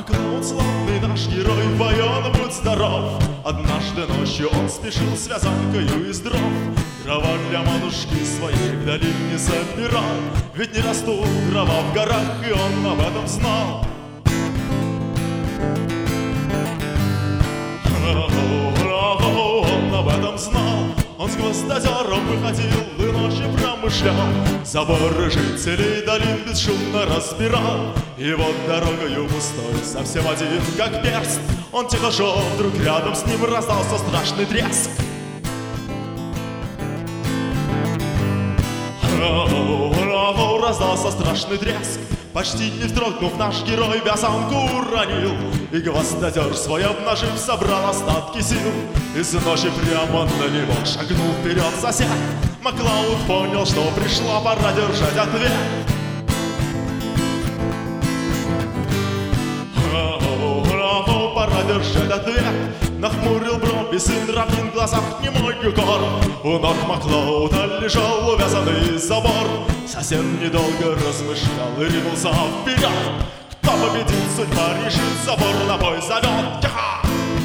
Маклауд, славный наш герой, воен, будь здоров. Однажды ночью он спешил с вязанкою из дров. Дрова для матушки своей в долине собирал. Ведь не растут дрова в горах, и он об этом знал. Он об этом знал. Он с гвоздодером выходил и ночью промышлял. Заборы жителей долин бесшумно разбирал. И вот дорогою пустой, совсем один, как перст. Он тихо шел, вдруг рядом с ним раздался страшный треск. Раздался страшный треск. Почти не вздрогнув, наш герой вязанку уронил. И гвоздодер свой обнажив, собрал остатки сил. Из ночи прямо на него шагнул вперед сосед. Маклауд понял, что пришла пора держать ответ. Пора держать ответ. Нахмурил брови сын равнин, в глазах немой укор. У ног Маклауда лежал увязанный забор. Сосед недолго размышлял и ринулся вперед. Кто победит, судьба решит, забор на бой зовет. Тихо!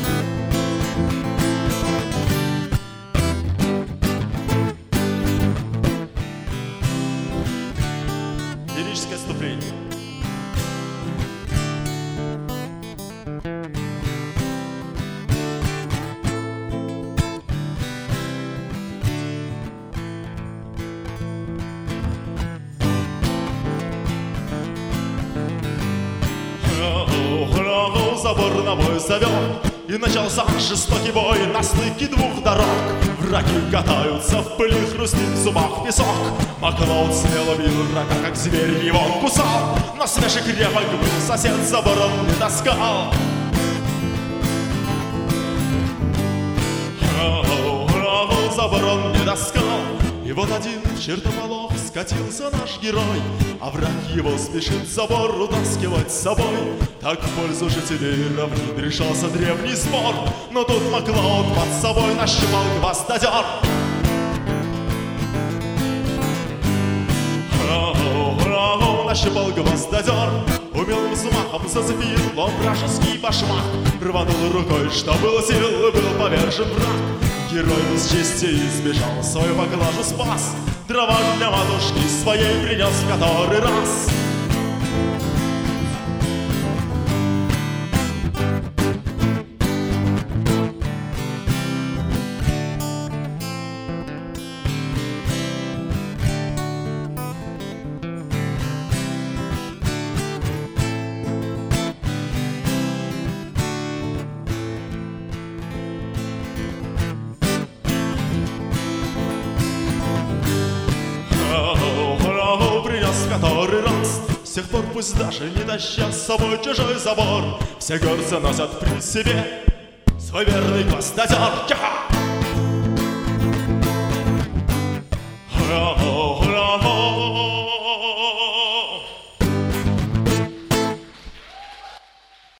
Лирическое отступление. Забор на бой зовет, и начался жестокий бой на стыке двух дорог. Враги катаются в пыли, хрустит в зубах песок. Маклауд смело бил врага, как зверь его кусал. Но свежий крепок был сосед, забором не таскал. Забором не таскал. И вот один чертополох скатился наш герой, а враг его спешит забор утаскивать с собой. Так в пользу жителей равнин решался древний спор. Но тут Маклауд под собой нащупал гвоздодер. Нащупал гвоздодер, умелым взмахом зацепил он вражеский башмак. Рванул рукой, что было сил, и был повержен враг. Герой без чести избежал, свою поклажу спас. Дрова для матушки своей принес в который раз. Который раз. С тех пор пусть даже не таща с собой чужой забор, все горцы носят при себе свой верный гвоздодер.